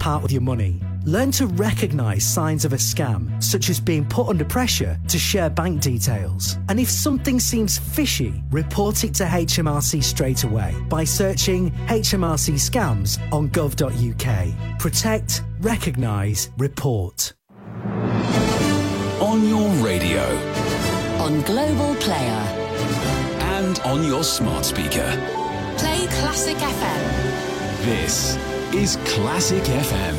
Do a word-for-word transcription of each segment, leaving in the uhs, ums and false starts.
part with your money. Learn to recognise signs of a scam, such as being put under pressure to share bank details. And if something seems fishy, report it to H M R C straight away by searching H M R C scams on gov dot U K. Protect, recognise, report. On your radio. On Global Player. And on your smart speaker. Play Classic F M. This is Classic F M.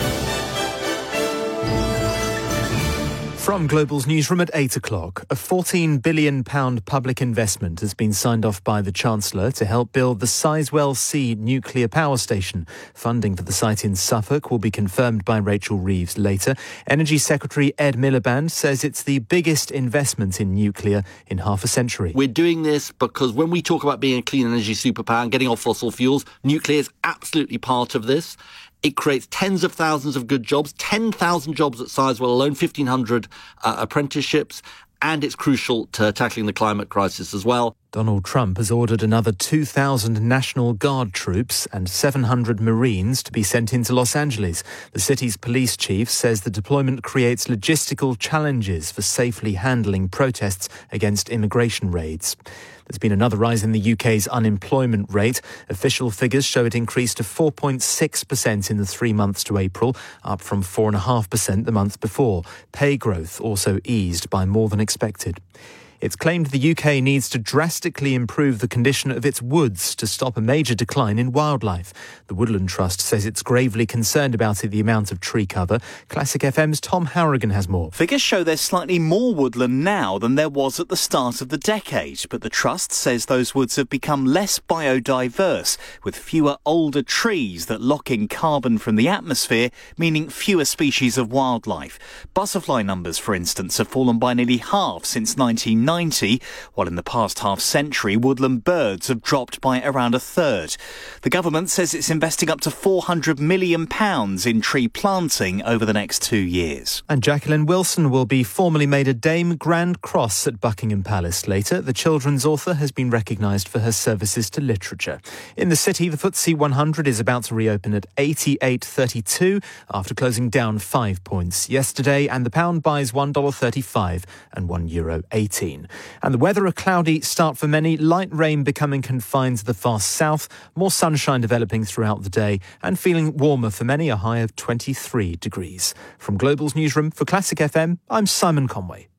From Global's newsroom at eight o'clock, a fourteen billion pounds public investment has been signed off by the Chancellor to help build the Sizewell C nuclear power station. Funding for the site in Suffolk will be confirmed by Rachel Reeves later. Energy Secretary Ed Miliband says it's the biggest investment in nuclear in half a century. We're doing this because when we talk about being a clean energy superpower and getting off fossil fuels, nuclear is absolutely part of this. It creates tens of thousands of good jobs, ten thousand jobs at Sizewell alone, fifteen hundred uh, apprenticeships, and it's crucial to tackling the climate crisis as well. Donald Trump has ordered another two thousand National Guard troops and seven hundred Marines to be sent into Los Angeles. The city's police chief says the deployment creates logistical challenges for safely handling protests against immigration raids. There's been another rise in the U K's unemployment rate. Official figures show it increased to four point six percent in the three months to April, up from four point five percent the month before. Pay growth also eased by more than expected. It's claimed the U K needs to drastically improve the condition of its woods to stop a major decline in wildlife. The Woodland Trust says it's gravely concerned about the amount of tree cover. Classic F M's Tom Harrigan has more. Figures show there's slightly more woodland now than there was at the start of the decade, but the Trust says those woods have become less biodiverse, with fewer older trees that lock in carbon from the atmosphere, meaning fewer species of wildlife. Butterfly numbers, for instance, have fallen by nearly half since nineteen ninety, while in the past half century, woodland birds have dropped by around a third. The government says it's investing up to four hundred million pounds in tree planting over the next two years. And Jacqueline Wilson will be formally made a Dame Grand Cross at Buckingham Palace later. The children's author has been recognised for her services to literature. In the city, the F T S E one hundred is about to reopen at eighty-eight thirty-two after closing down five points yesterday, and the pound buys one dollar thirty-five and one euro eighteen. And the weather, a cloudy start for many, light rain becoming confined to the far south, more sunshine developing throughout the day, and feeling warmer for many, a high of twenty-three degrees. From Global's newsroom for Classic F M, I'm Simon Conway.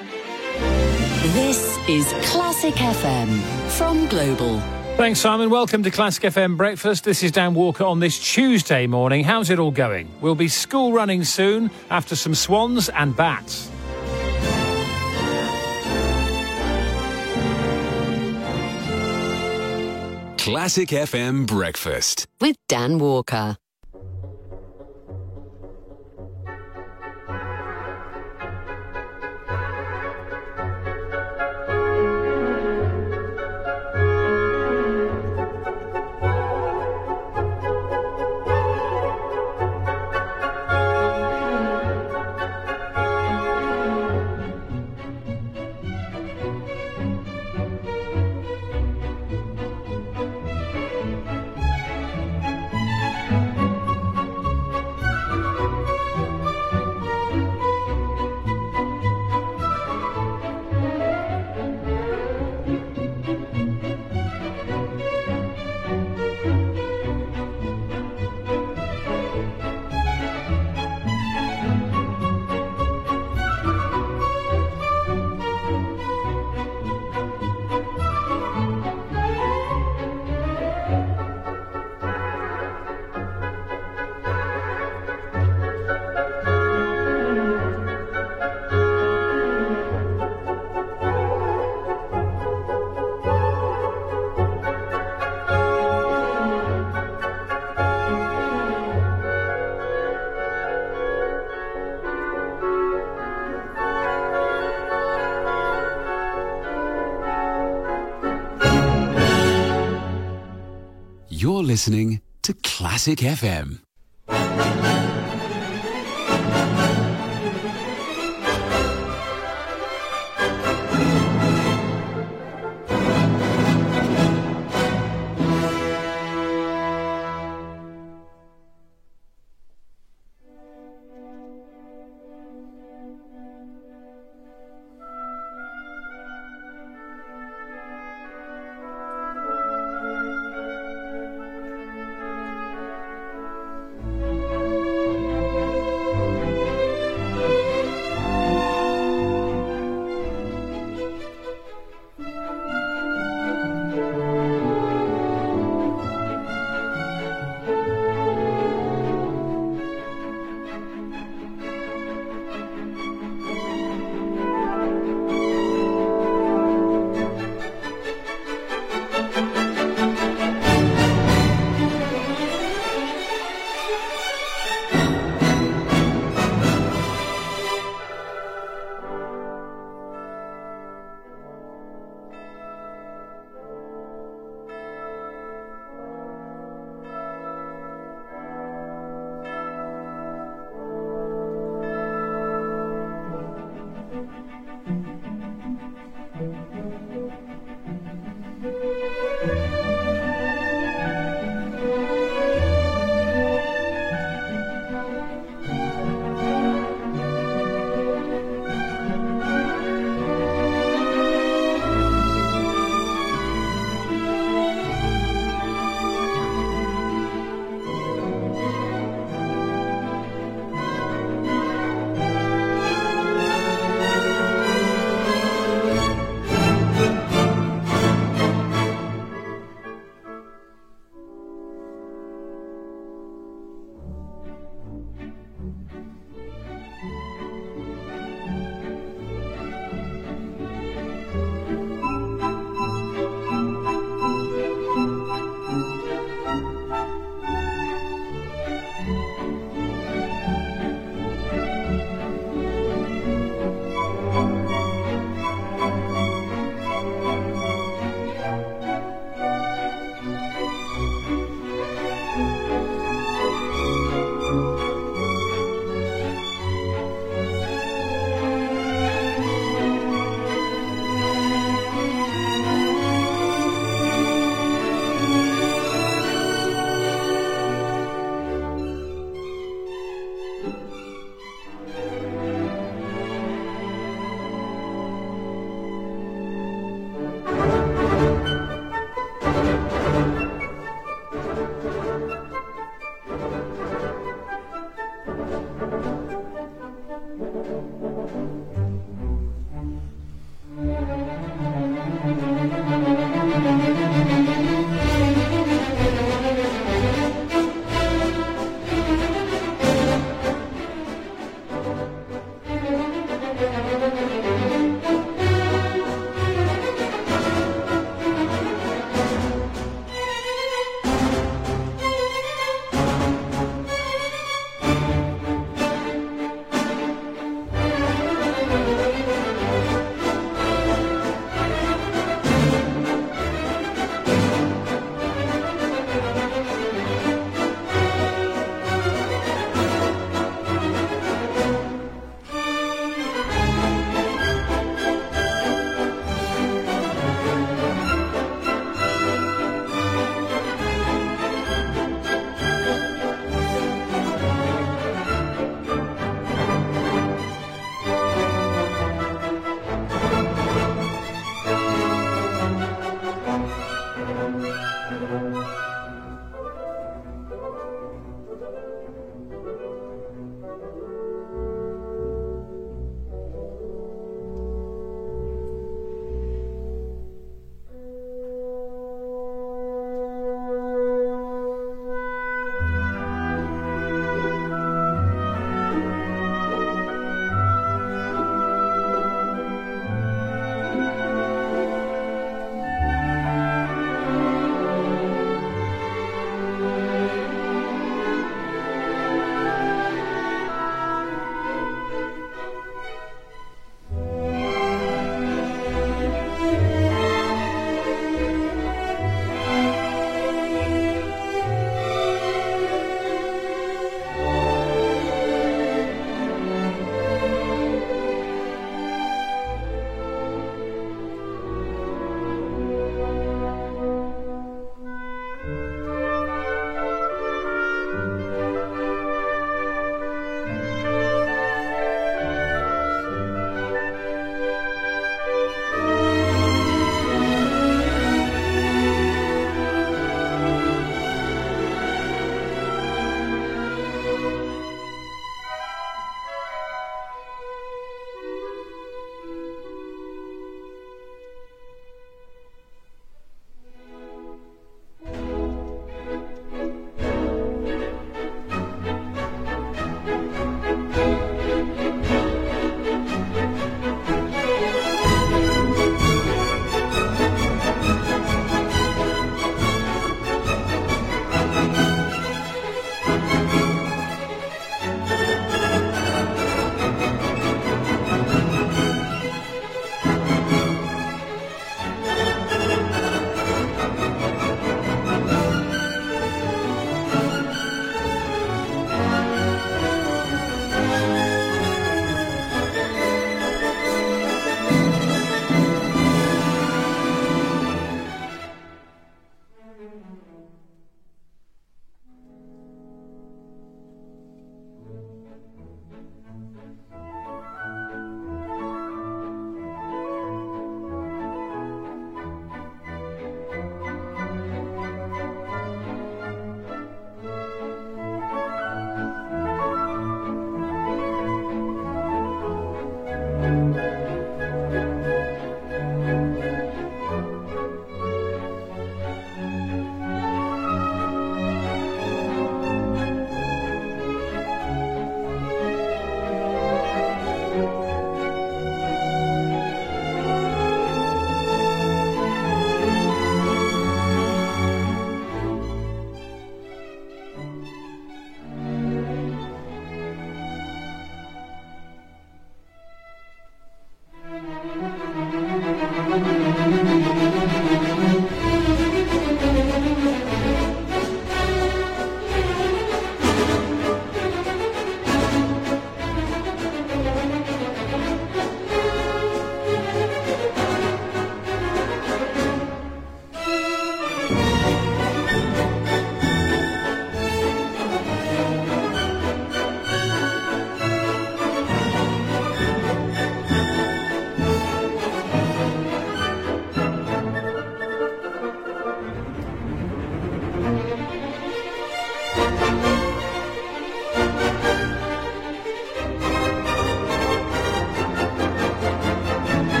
This is Classic F M from Global. Thanks, Simon. Welcome to Classic F M Breakfast. This is Dan Walker on this Tuesday morning. How's it all going? We'll be school running soon after some swans and bats. Classic F M Breakfast with Dan Walker. You're listening to Classic F M.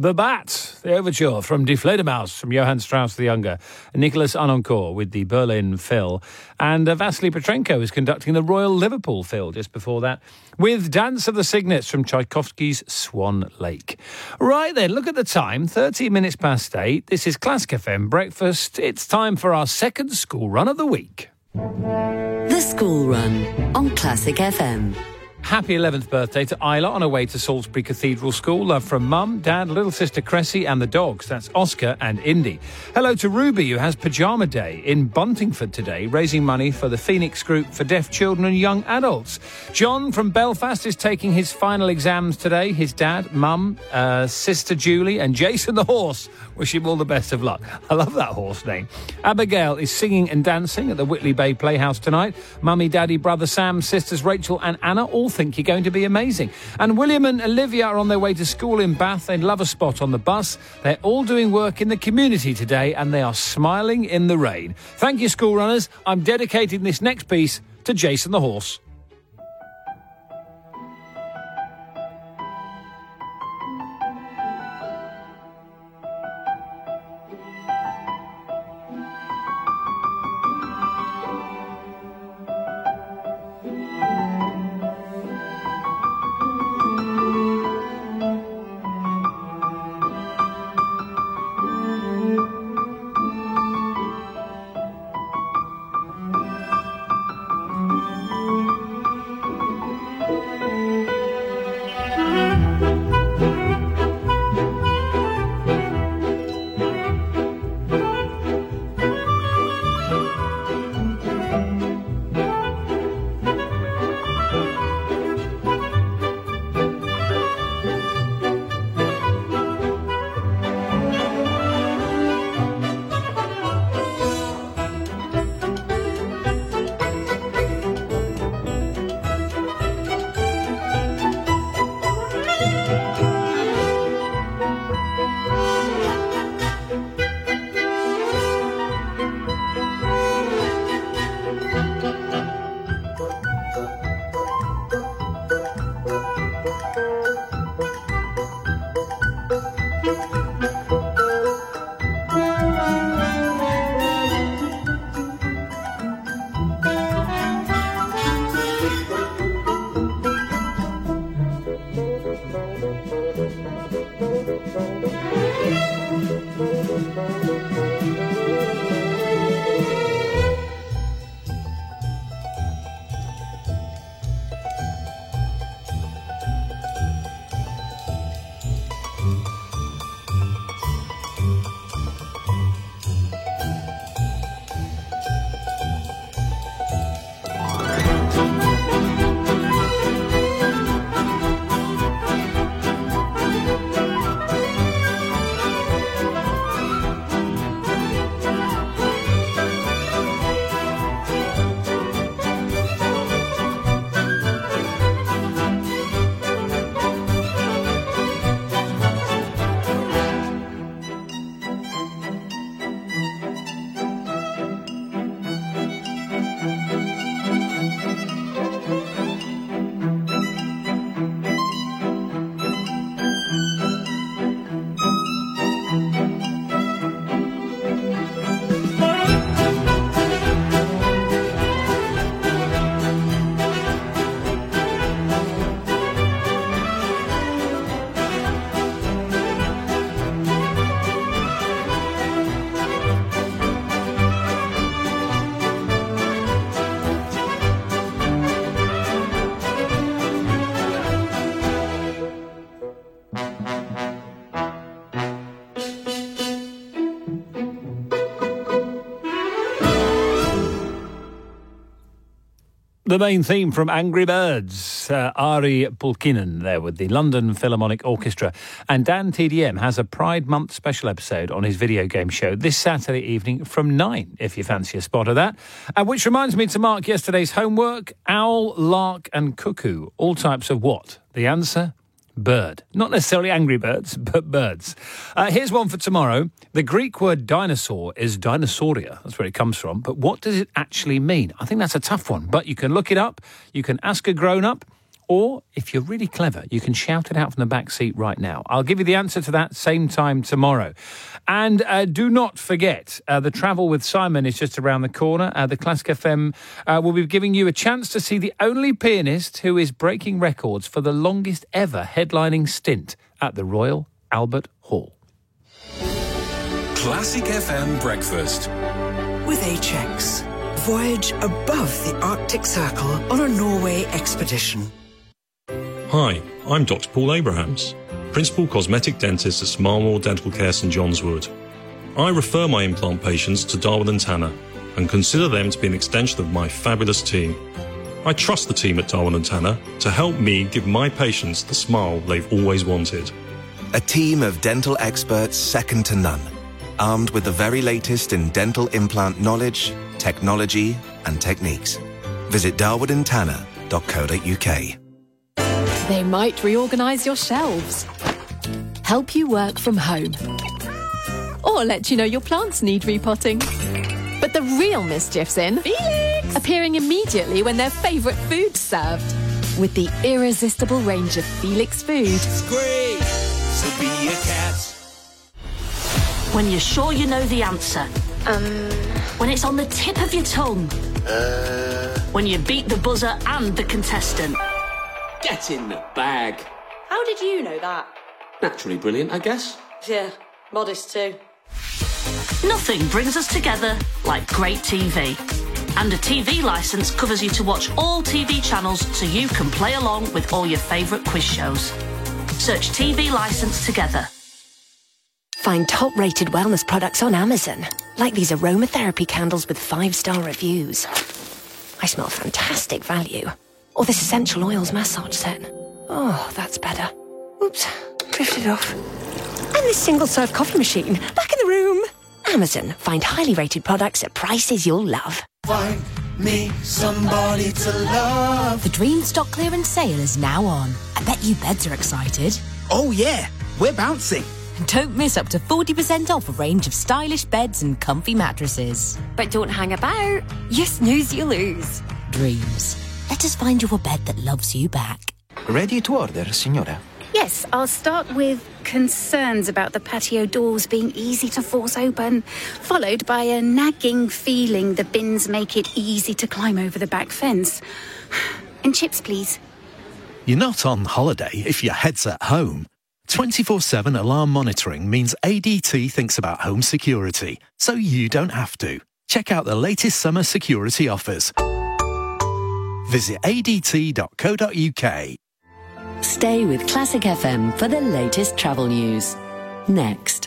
The Bat, the overture from Die Fledermaus from Johann Strauss the Younger, Nicholas Arnoncourt with the Berlin Phil, and uh, Vasily Petrenko is conducting the Royal Liverpool Phil just before that, with Dance of the Cygnets from Tchaikovsky's Swan Lake. Right then, look at the time, thirteen minutes past eight. This is Classic F M Breakfast. It's time for our second school run of the week. The School Run on Classic F M. Happy eleventh birthday to Isla on her way to Salisbury Cathedral School. Love from Mum, Dad, little sister Cressy and the dogs. That's Oscar and Indy. Hello to Ruby, who has Pyjama Day in Buntingford today, raising money for the Phoenix Group for deaf children and young adults. John from Belfast is taking his final exams today. His dad, Mum, uh, sister Julie and Jason the horse wish him all the best of luck. I love that horse name. Abigail is singing and dancing at the Whitley Bay Playhouse tonight. Mummy, Daddy, brother Sam, sisters Rachel and Anna all think you're going to be amazing. And William and Olivia are on their way to school in Bath. They'd love a spot on the bus. They're all doing work in the community today and they are smiling in the rain. Thank you, school runners. I'm dedicating this next piece to Jason the horse. The main theme from Angry Birds, uh, Ari Pulkkinen there with the London Philharmonic Orchestra. And Dan T D M has a Pride Month special episode on his video game show this Saturday evening from nine, if you fancy a spot of that. Uh, which reminds me to mark yesterday's homework. Owl, lark and cuckoo, all types of what? The answer? Bird. Not necessarily angry birds, but birds. Uh, here's one for tomorrow. The Greek word dinosaur is dinosauria. That's where it comes from. But what does it actually mean? I think that's a tough one. But you can look it up. You can ask a grown-up. Or, if you're really clever, you can shout it out from the back seat right now. I'll give you the answer to that same time tomorrow. And uh, do not forget, uh, the Travel with Simon is just around the corner. Uh, the Classic F M uh, will be giving you a chance to see the only pianist who is breaking records for the longest ever headlining stint at the Royal Albert Hall. Classic F M Breakfast. With H X, voyage above the Arctic Circle on a Norway expedition. Hi, I'm Doctor Paul Abrahams, Principal Cosmetic Dentist at Smarlmore Dental Care St John's Wood. I refer my implant patients to Darwin and Tanner and consider them to be an extension of my fabulous team. I trust the team at Darwin and Tanner to help me give my patients the smile they've always wanted. A team of dental experts second to none, armed with the very latest in dental implant knowledge, technology and techniques. Visit darwin and tanner dot co dot uk. They might reorganise your shelves, help you work from home, or let you know your plants need repotting. But the real mischief's in Felix! Appearing immediately when their favourite food's served. With the irresistible range of Felix food. It's great, so be a cat. When you're sure you know the answer. Um. When it's on the tip of your tongue. Uh. When you beat the buzzer and the contestant. Get in the bag. How did you know that? Naturally brilliant, I guess. Yeah, modest too. Nothing brings us together like great T V. And a T V licence covers you to watch all T V channels so you can play along with all your favourite quiz shows. Search T V licence together. Find top-rated wellness products on Amazon, like these aromatherapy candles with five-star reviews. I smell fantastic value. Or this essential oils massage set. Oh, that's better. Oops, drifted off. And this single-serve coffee machine, back in the room. Amazon, find highly rated products at prices you'll love. Find me somebody to love. The Dream Stock Clearance Sale is now on. I bet you beds are excited. Oh yeah, we're bouncing. Don't miss up to forty percent off a range of stylish beds and comfy mattresses. But don't hang about. You snooze, you lose. Dreams. Let us find you a bed that loves you back. Ready to order, signora? Yes, I'll start with concerns about the patio doors being easy to force open, followed by a nagging feeling the bins make it easy to climb over the back fence. And chips, please. You're not on holiday if your head's at home. twenty-four seven alarm monitoring means A D T thinks about home security, so you don't have to. Check out the latest summer security offers. Visit a d t dot co dot u k. Stay with Classic F M for the latest travel news. Next.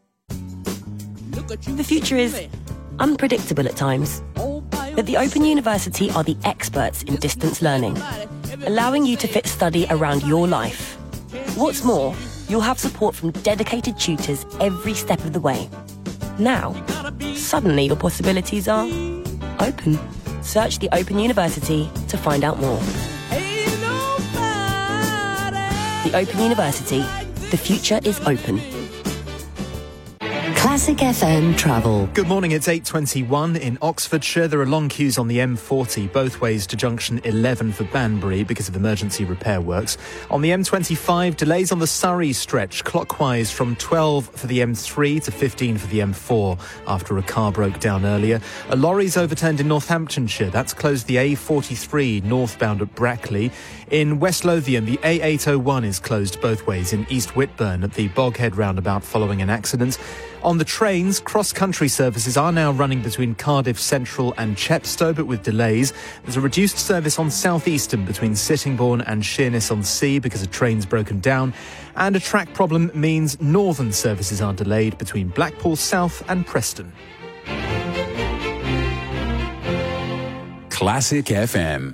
The future is unpredictable at times, but the Open University are the experts in distance learning, allowing you to fit study around your life. What's more, you'll have support from dedicated tutors every step of the way. Now, suddenly your possibilities are open. Search the Open University to find out more. The Open University. The future is open. Classic F M Travel. Good morning, it's eight twenty-one in Oxfordshire. There are long queues on the M forty both ways to junction eleven for Banbury because of emergency repair works. On the M twenty-five, delays on the Surrey stretch clockwise from twelve for the M three to fifteen for the M four after a car broke down earlier. A lorry's overturned in Northamptonshire. That's closed the A forty-three northbound at Brackley. In West Lothian, the A eight oh one is closed both ways in East Whitburn at the Boghead roundabout following an accident. On the trains, cross-country services are now running between Cardiff Central and Chepstow, but with delays. There's a reduced service on South Eastern between Sittingbourne and Sheerness-on-Sea because a train's broken down. And a track problem means northern services are delayed between Blackpool South and Preston. Classic F M.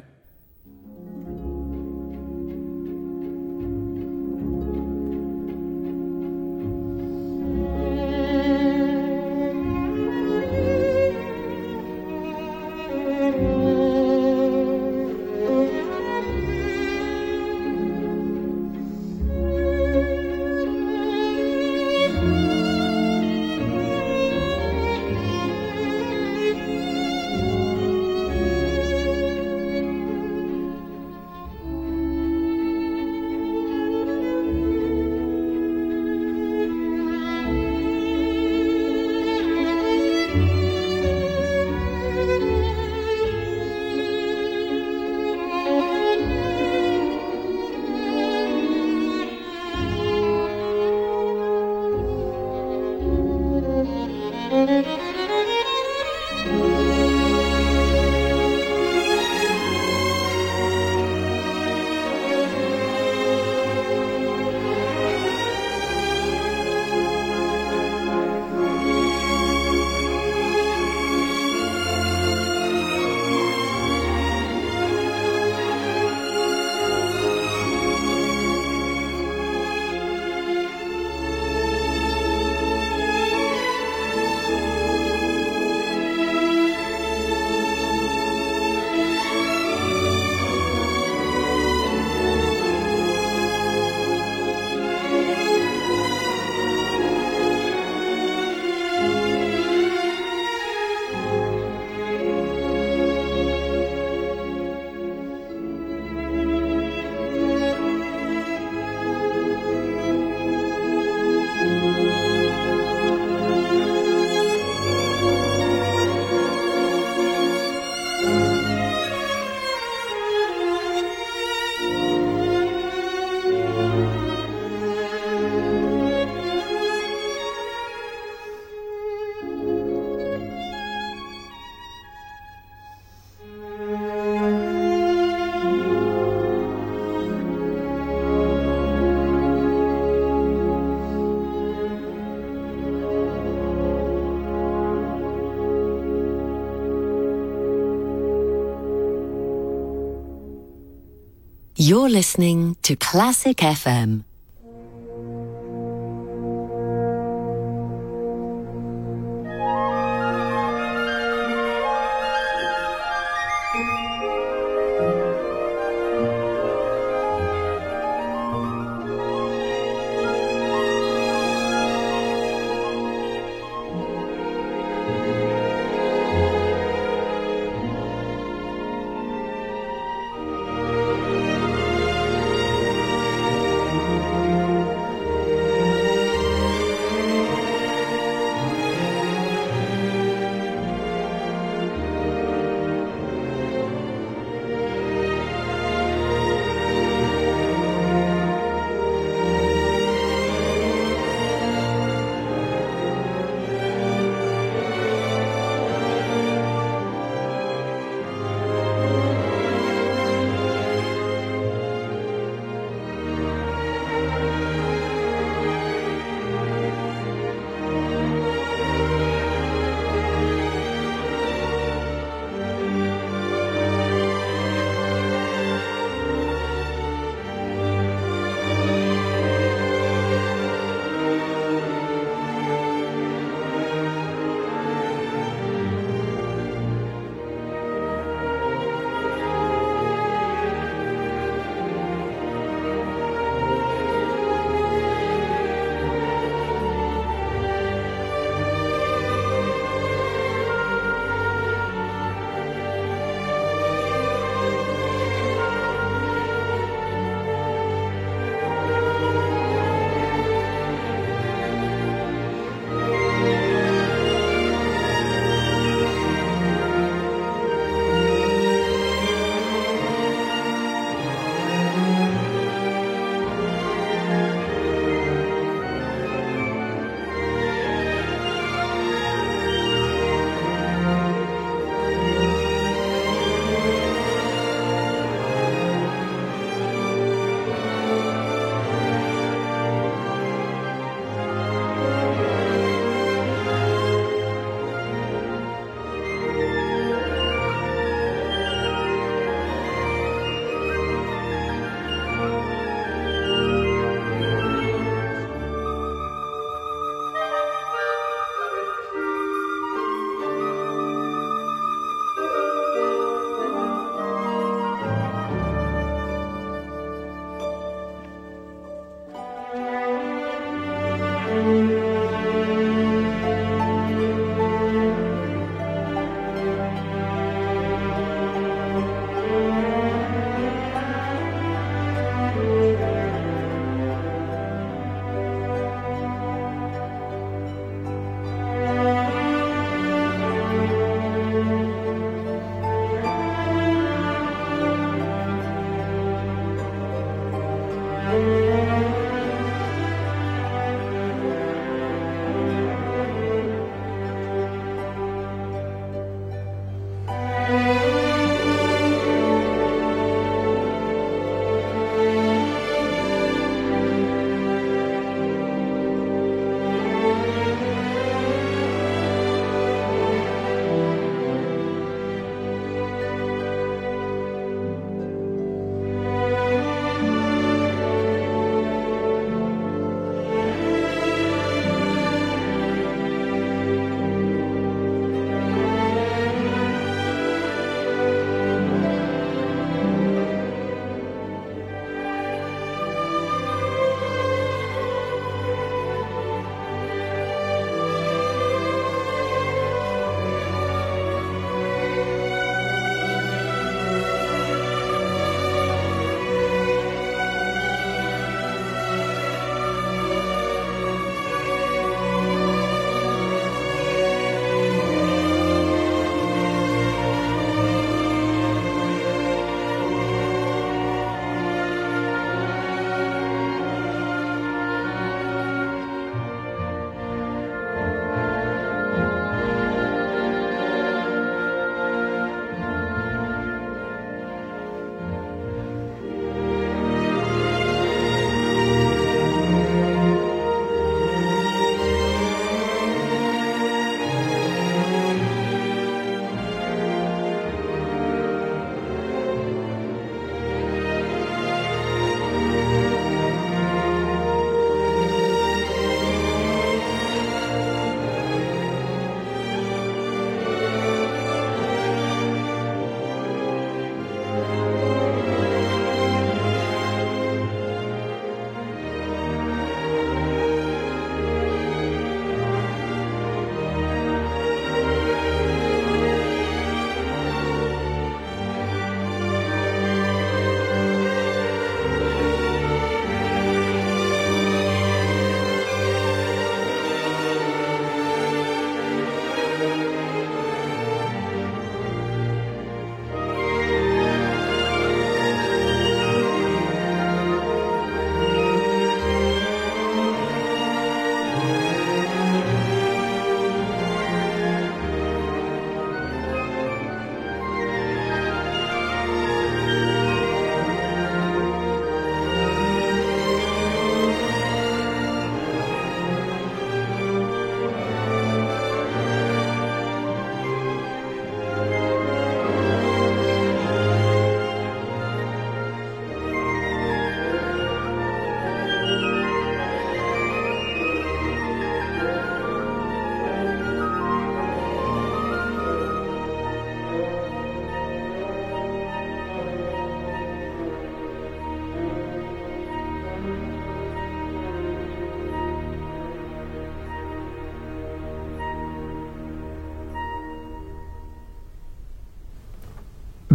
You're listening to Classic F M.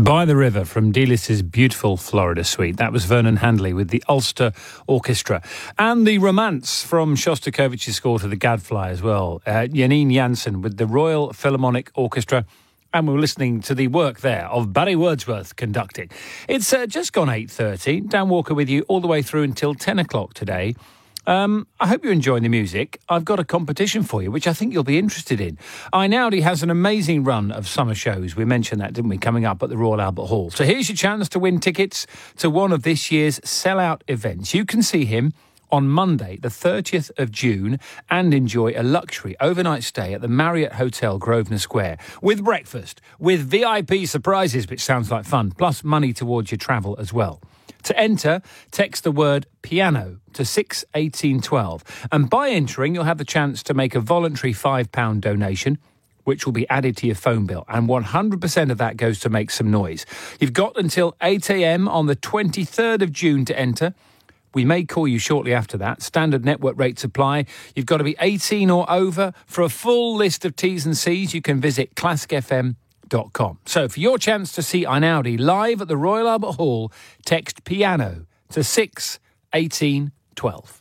By the River from Delis's beautiful Florida suite. That was Vernon Handley with the Ulster Orchestra. And the Romance from Shostakovich's score to the Gadfly as well. Uh, Janine Jansen with the Royal Philharmonic Orchestra. And we're listening to the work there of Barry Wordsworth conducting. It's uh, just gone eight thirty. Dan Walker with you all the way through until ten o'clock today. Um, I hope you're enjoying the music. I've got a competition for you, which I think you'll be interested in. iNowdy has an amazing run of summer shows. We mentioned that, didn't we, coming up at the Royal Albert Hall. So here's your chance to win tickets to one of this year's sellout events. You can see him on Monday, the thirtieth of June, and enjoy a luxury overnight stay at the Marriott Hotel Grosvenor Square with breakfast, with V I P surprises, which sounds like fun, plus money towards your travel as well. To enter, text the word piano to six eighteen twelve. And by entering, you'll have the chance to make a voluntary five pound donation, which will be added to your phone bill. And one hundred percent of that goes to make some noise. You've got until eight a.m. on the twenty-third of June to enter. We may call you shortly after that. Standard network rates apply. You've got to be eighteen or over. For a full list of T's and C's, you can visit classic f m dot com. So for your chance to see iNowdy live at the Royal Albert Hall, text piano to six eighteen twelve.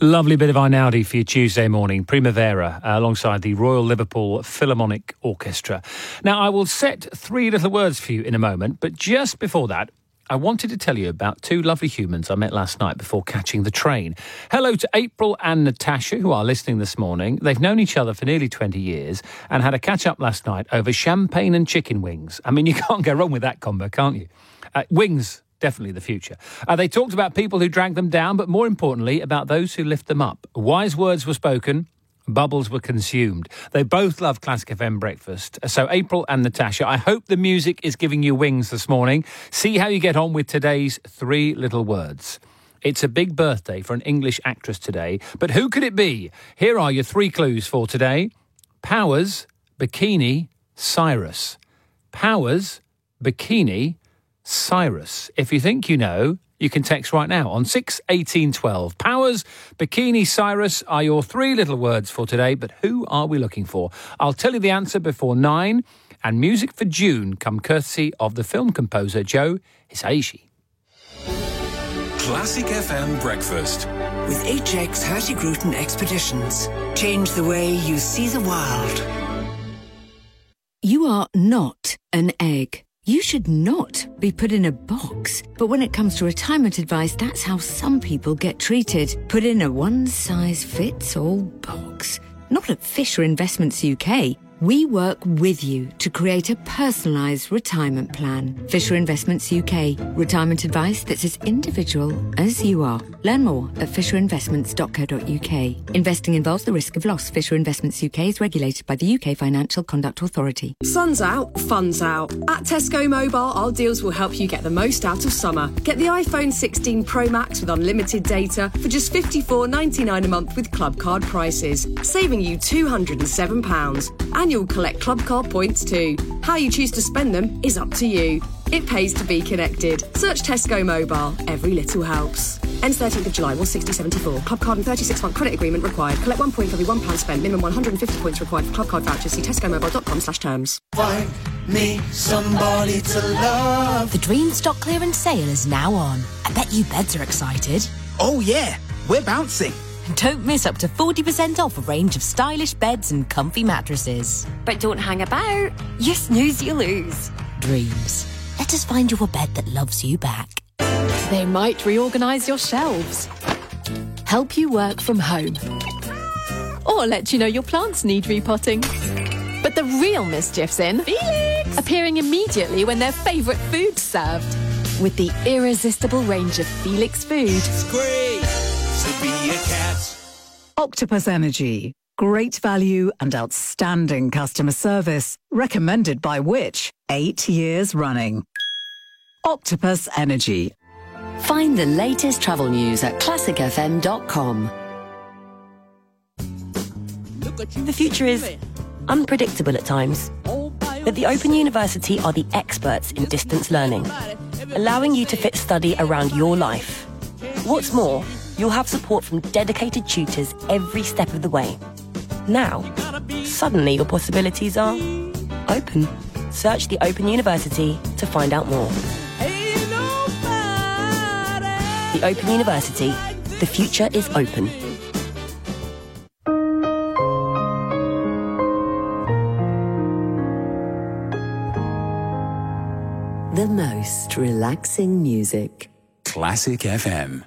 Lovely bit of Einaudi for your Tuesday morning, Primavera, uh, alongside the Royal Liverpool Philharmonic Orchestra. Now, I will set three little words for you in a moment, but just before that, I wanted to tell you about two lovely humans I met last night before catching the train. Hello to April and Natasha, who are listening this morning. They've known each other for nearly twenty years and had a catch-up last night over champagne and chicken wings. I mean, you can't go wrong with that combo, can't you? Uh, wings... Definitely the future. Uh, they talked about people who drag them down, but more importantly, about those who lift them up. Wise words were spoken, bubbles were consumed. They both love Classic F M breakfast. So April and Natasha, I hope the music is giving you wings this morning. See how you get on with today's three little words. It's a big birthday for an English actress today, but who could it be? Here are your three clues for today. Powers, bikini, Cyrus. Powers, bikini, Cyrus. If you think you know, you can text right now on six eighteen twelve. Powers, bikini, Cyrus are your three little words for today, but who are we looking for? I'll tell you the answer before nine, and music for June come courtesy of the film composer Joe Hisaishi. Classic F M Breakfast. With H X Hurtigruten Expeditions, change the way you see the world. You are not an egg. You should not be put in a box. But when it comes to retirement advice, that's how some people get treated. Put in a one-size-fits-all box. Not at Fisher Investments U K. We work with you to create a personalised retirement plan. Fisher Investments U K. Retirement advice that's as individual as you are. Learn more at fisher investments dot co dot uk. Investing involves the risk of loss. Fisher Investments U K is regulated by the U K Financial Conduct Authority. Sun's out, fun's out. At Tesco Mobile, our deals will help you get the most out of summer. Get the iPhone sixteen Pro Max with unlimited data for just fifty-four ninety-nine a month with Club Card prices, saving you two hundred seven pounds. And you'll collect Club Card points too. How you choose to spend them is up to you. It pays to be connected. Search Tesco Mobile. Every little helps. Ends thirteenth of July, one sixty seventy-four. Club Card and thirty-six month credit agreement required. Collect one point for every one pound spent. Minimum one hundred fifty points required for Club Card vouchers. See tesco mobile dot com slash terms. Find me somebody to love. The Dream Stock Clearance sale is now on. I bet you beds are excited. Oh yeah, we're bouncing. Don't miss up to forty percent off a range of stylish beds and comfy mattresses. But don't hang about. You snooze, you lose. Dreams. Let us find you a bed that loves you back. They might reorganise your shelves, help you work from home, or let you know your plants need repotting. But the real mischief's in Felix, appearing immediately when their favourite food's served. With the irresistible range of Felix food. It's great to be a cat. Octopus Energy. Great value and outstanding customer service. Recommended by Which? Eight years running. Octopus Energy. Find the latest travel news at classic f m dot com. The future is unpredictable at times, but the Open University are the experts in distance learning, allowing you to fit study around your life. What's more, you'll have support from dedicated tutors every step of the way. Now, suddenly your possibilities are open. Search the Open University to find out more. The Open University. The future is open. The most relaxing music. Classic F M.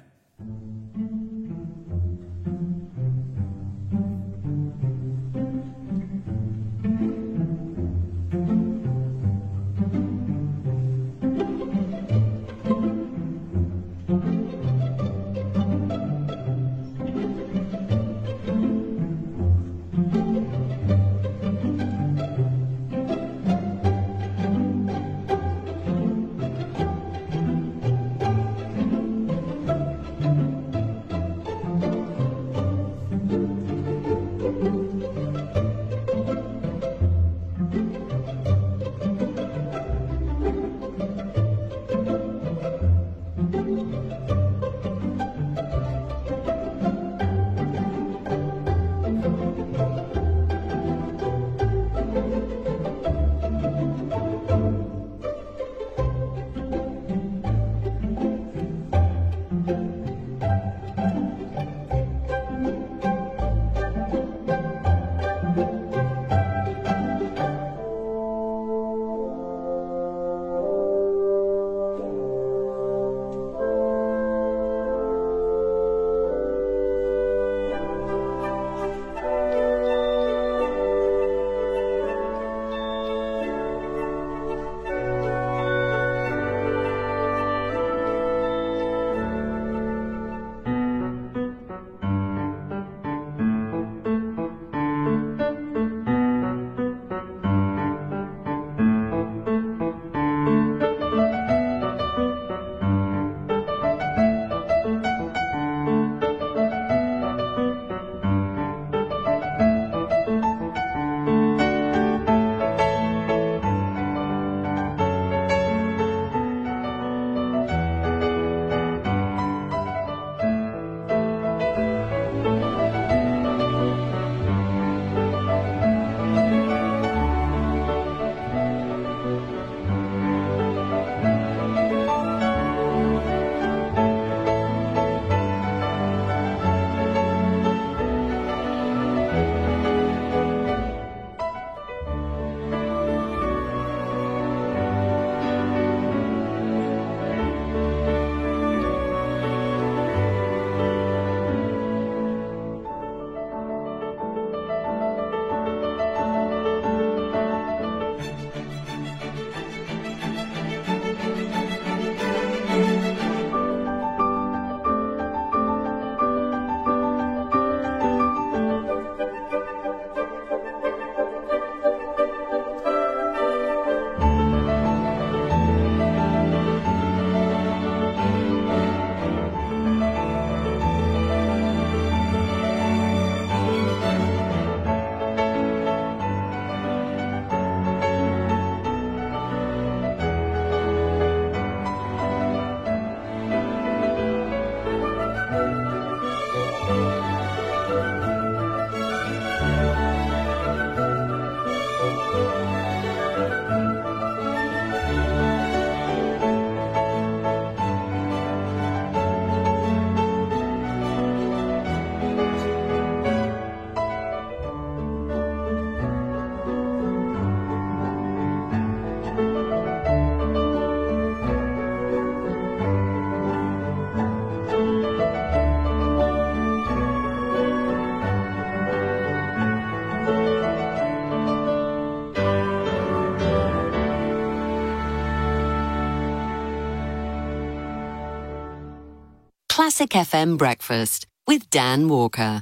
Classic F M Breakfast with Dan Walker.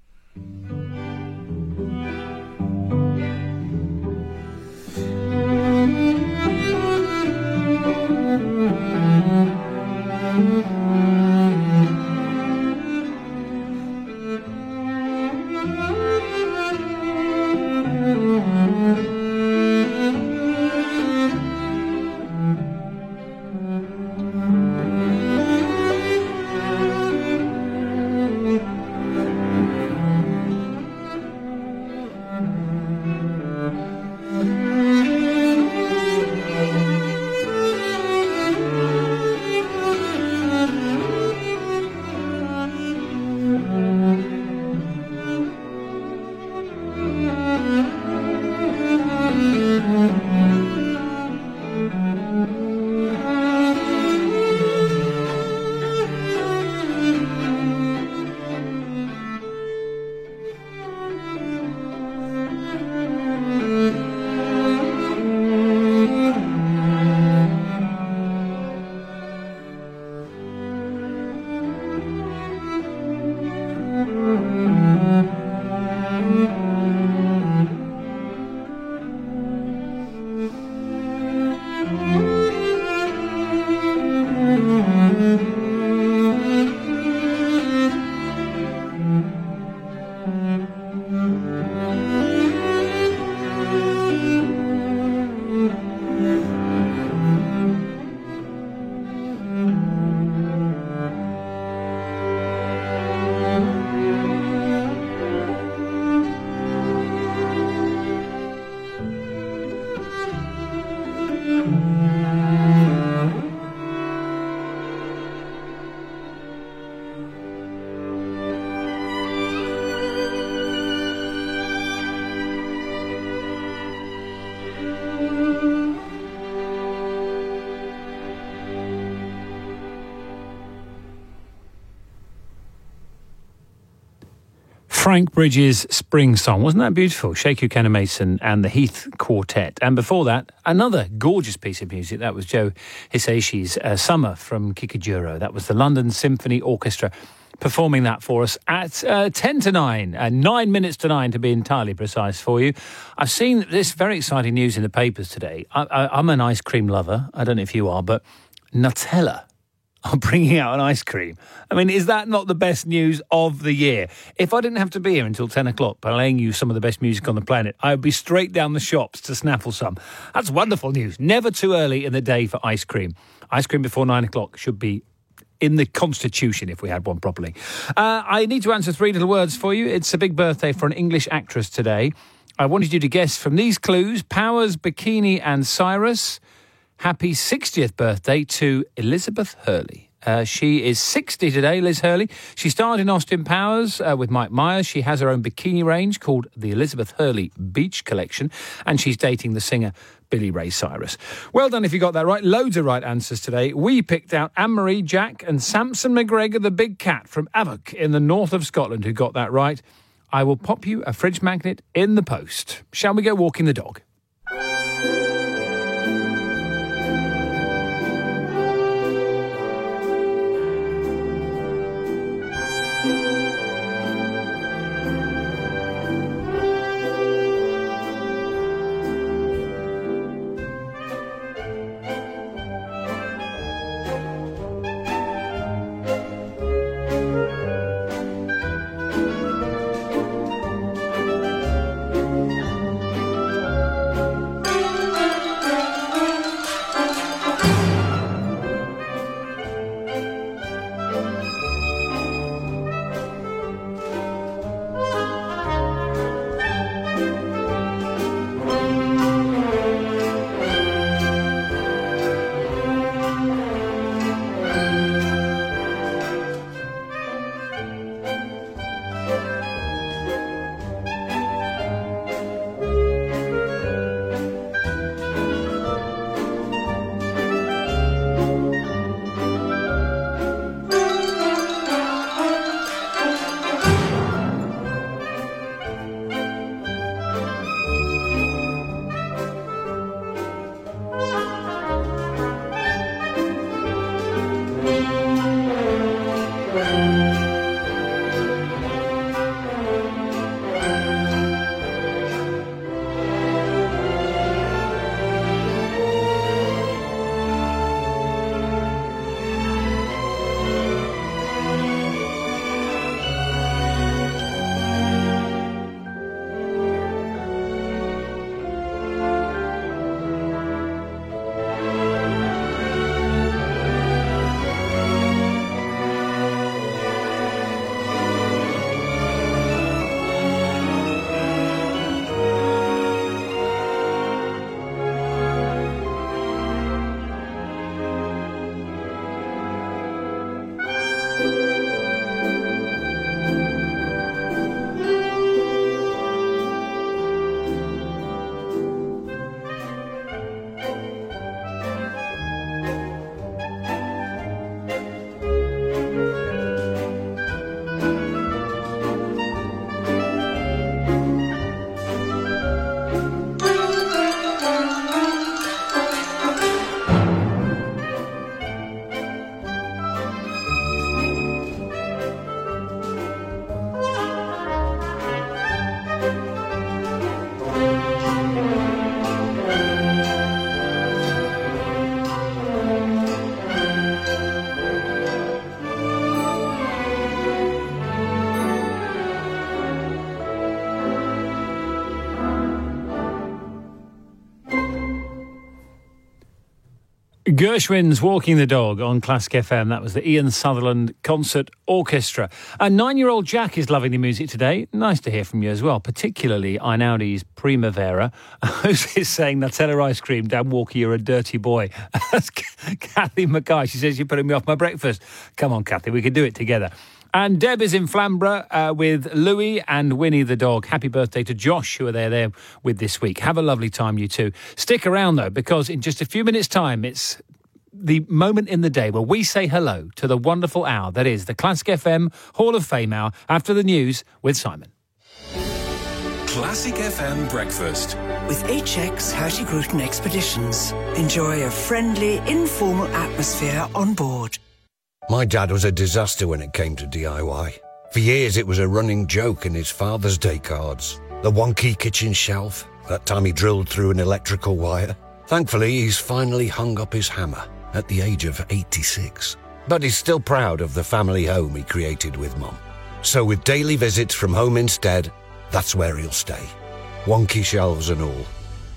Frank Bridges' Spring Song. Wasn't that beautiful? Sheku Kanemason and the Heath Quartet. And before that, another gorgeous piece of music. That was Joe Hisaishi's uh, Summer from Kikujuro. That was the London Symphony Orchestra performing that for us at uh, ten to nine, uh, nine minutes to nine to be entirely precise for you. I've seen this very exciting news in the papers today. I, I, I'm an ice cream lover. I don't know if you are, but Nutella are bringing out an ice cream. I mean, is that not the best news of the year? If I didn't have to be here until ten o'clock playing you some of the best music on the planet, I would be straight down the shops to snaffle some. That's wonderful news. Never too early in the day for ice cream. Ice cream before nine o'clock should be in the Constitution if we had one properly. Uh, I need to answer three little words for you. It's a big birthday for an English actress today. I wanted you to guess from these clues, Powers, Bikini and Cyrus. Happy sixtieth birthday to Elizabeth Hurley. Uh, she is sixty today, Liz Hurley. She starred in Austin Powers uh, with Mike Myers. She has her own bikini range called the Elizabeth Hurley Beach Collection, and she's dating the singer Billy Ray Cyrus. Well done if you got that right. Loads of right answers today. We picked out Anne-Marie, Jack and Samson McGregor, the big cat from Avok in the north of Scotland, who got that right. I will pop you a fridge magnet in the post. Shall we go walking the dog? Gershwin's Walking the Dog on Classic F M. That was the Ian Sutherland Concert Orchestra. And nine-year-old Jack is loving the music today. Nice to hear from you as well, particularly Einaudi's Primavera. Who's saying Nutella ice cream? Dan Walker, you're a dirty boy. That's Kathy Mackay. She says you're putting me off my breakfast. Come on, Kathy, we can do it together. And Deb is in Flamborough uh, with Louis and Winnie the dog. Happy birthday to Josh, who are there, there with this week. Have a lovely time, you two. Stick around, though, because in just a few minutes' time, it's the moment in the day where we say hello to the wonderful hour that is the Classic F M Hall of Fame hour after the news with Simon. Classic F M Breakfast. With H X Hurtigruten Expeditions, enjoy a friendly, informal atmosphere on board. My dad was a disaster when it came to D I Y. For years it was a running joke in his Father's Day cards. The wonky kitchen shelf, that time he drilled through an electrical wire. Thankfully, he's finally hung up his hammer at the age of eighty-six. But he's still proud of the family home he created with Mum. So with daily visits from Home Instead, that's where he'll stay. Wonky shelves and all.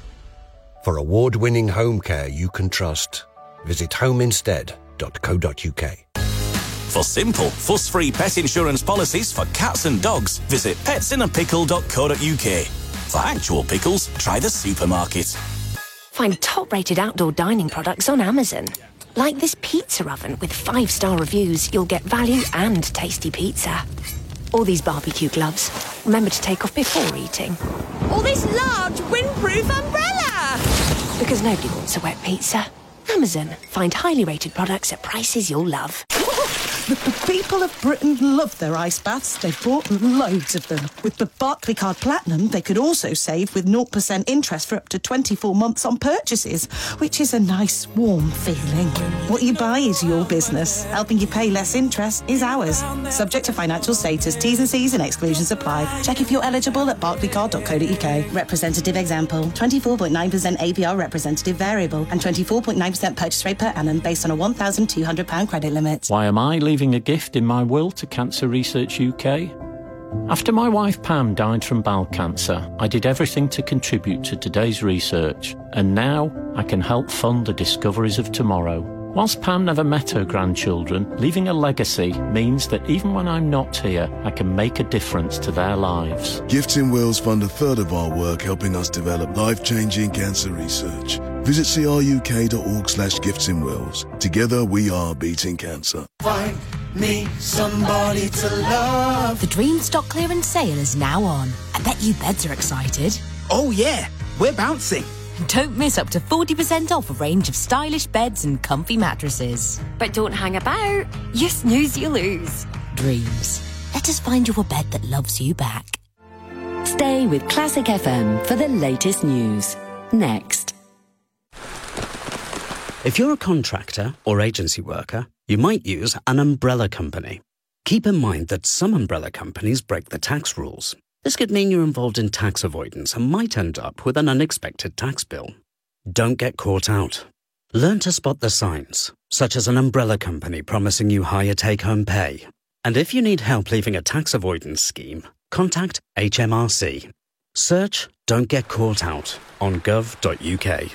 For award-winning home care you can trust, visit home instead dot co dot uk. For simple, fuss-free pet insurance policies for cats and dogs, visit pets in a pickle dot co dot uk. For actual pickles, try the supermarket. Find top-rated outdoor dining products on Amazon. Like this pizza oven with five-star reviews, you'll get value and tasty pizza. Or these barbecue gloves. Remember to take off before eating. Or this large windproof umbrella! Because nobody wants a wet pizza. Amazon. Find highly rated products at prices you'll love. The, the people of Britain love their ice baths. They've bought loads of them. With the Barclaycard Platinum, they could also save with zero percent interest for up to twenty-four months on purchases, which is a nice, warm feeling. What you buy is your business. Helping you pay less interest is ours. Subject to financial status, T's and C's and exclusions apply. Check if you're eligible at barclaycard dot co dot uk. Representative example, twenty-four point nine percent A P R representative variable and twenty-four point nine percent purchase rate per annum based on a one thousand two hundred pounds credit limit. Why am I leaving a gift in my will to Cancer Research U K? After my wife Pam died from bowel cancer, I did everything to contribute to today's research, and now I can help fund the discoveries of tomorrow. Whilst Pam never met her grandchildren, leaving a legacy means that even when I'm not here, I can make a difference to their lives. Gifts in Wills fund a third of our work helping us develop life-changing cancer research. Visit cruk dot org slash gifts in wills. Together we are beating cancer. Find me somebody to love. The Dream Stock Clearance Sale is now on. I bet you beds are excited. Oh yeah, we're bouncing. Don't miss up to forty percent off a range of stylish beds and comfy mattresses. But don't hang about. You snooze, you lose. Dreams. Let us find you a bed that loves you back. Stay with Classic F M for the latest news. Next. If you're a contractor or agency worker, you might use an umbrella company. Keep in mind that some umbrella companies break the tax rules. This could mean you're involved in tax avoidance and might end up with an unexpected tax bill. Don't get caught out. Learn to spot the signs, such as an umbrella company promising you higher take-home pay. And if you need help leaving a tax avoidance scheme, contact H M R C. Search Don't Get Caught Out on gov dot uk.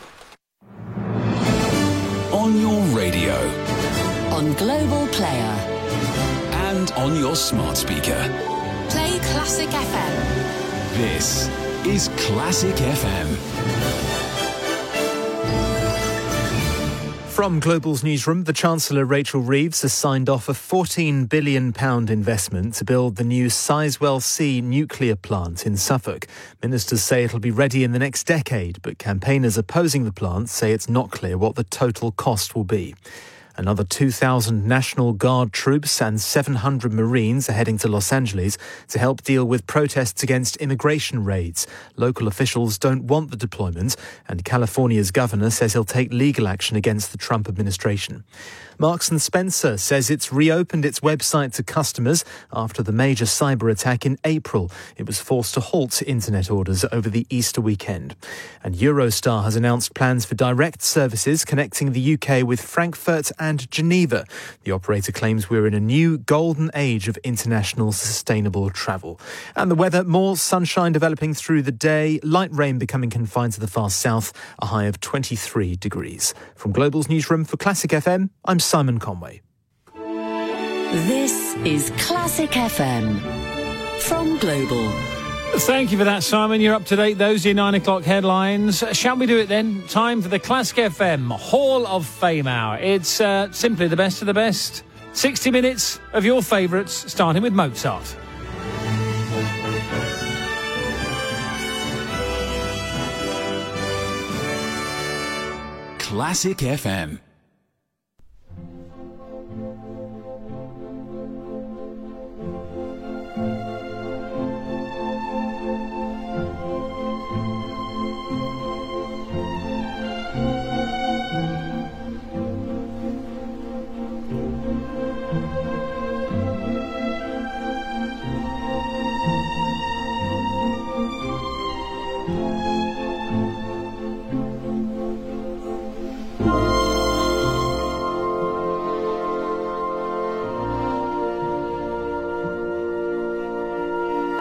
On your radio. On Global Player. And on your smart speaker. Play Classic F M. This is Classic F M. From Global's newsroom, the Chancellor Rachel Reeves has signed off a fourteen billion pounds investment to build the new Sizewell C nuclear plant in Suffolk. Ministers say it'll be ready in the next decade, but campaigners opposing the plant say it's not clear what the total cost will be. Another two thousand National Guard troops and seven hundred Marines are heading to Los Angeles to help deal with protests against immigration raids. Local officials don't want the deployment, and California's governor says he'll take legal action against the Trump administration. Marks and Spencer says it's reopened its website to customers after the major cyber attack in April. It was forced to halt internet orders over the Easter weekend. And Eurostar has announced plans for direct services connecting the U K with Frankfurt and Geneva. The operator claims we're in a new golden age of international sustainable travel. And the weather, more sunshine developing through the day, light rain becoming confined to the far south, a high of twenty-three degrees. From Global's newsroom for Classic F M, I'm Simon Conway. This is Classic F M from Global. Thank you for that, Simon. You're up to date. Those are your nine o'clock headlines. Shall we do it then? Time for the Classic F M Hall of Fame Hour. It's uh, simply the best of the best. sixty minutes of your favourites, starting with Mozart. Classic F M.